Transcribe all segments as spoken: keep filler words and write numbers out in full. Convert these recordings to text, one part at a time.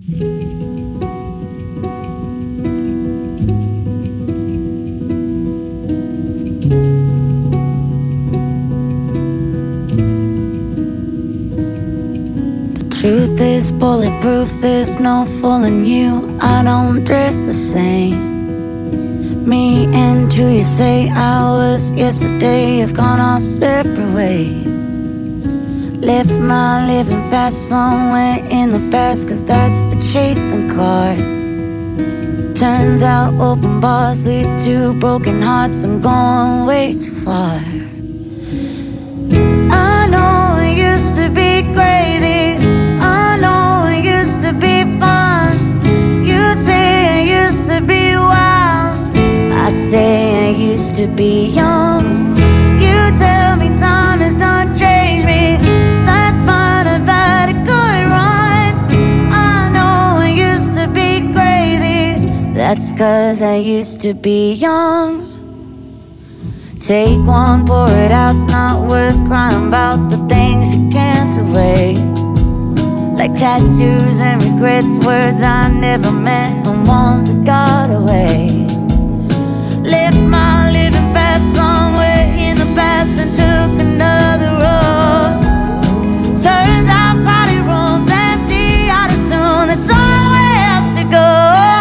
Truth is bulletproof, there's no fooling you. I don't dress the same. Me and who you say I was yesterday have gone our separate ways. Left my living fast somewhere in the past, cause that's for chasing cars. Turns out open bars lead to broken hearts. I'm going way too far. I know it used to be crazy, I know it used to be fun. You say I used to be wild, I say I used to be young. You tell me time has done changed me, that's fine, I've had a good run. I know I used to be crazy, that's cause I used to be young. Take one, pour it out, it's not worth crying about the things you can't erase. Like tattoos and regrets, words I never meant and ones that got away. Left my living fast somewhere in the past and took another road. Turns out crowded rooms empty out as soon, there's somewhere else to go.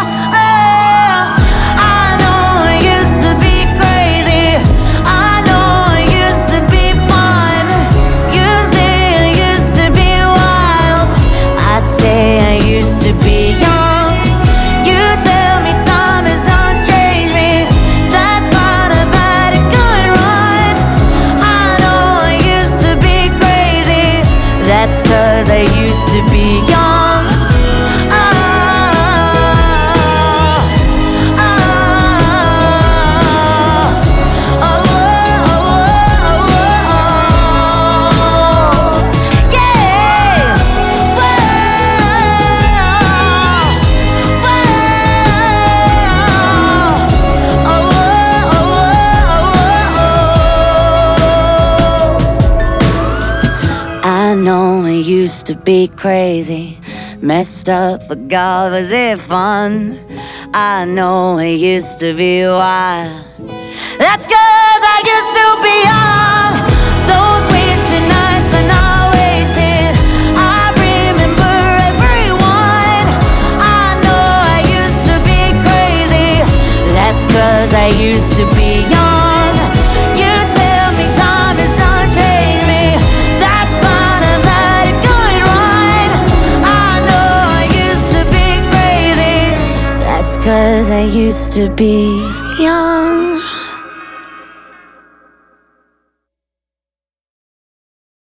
That's cause I used to be young. Oh, oh, oh, oh, oh, oh, yeah. Whoa, whoa, oh, oh, oh, oh. I know it used to be crazy, messed up, but God, was it fun? I know it used to be wild, that's cause I used to be young. Those wasted nights are not wasted, I remember everyone. I know I used to be crazy, that's cause I used to be young. You tell me time has done changed me, that's fine, I've had a good run. I know I used to be crazy, that's cause I used to be young.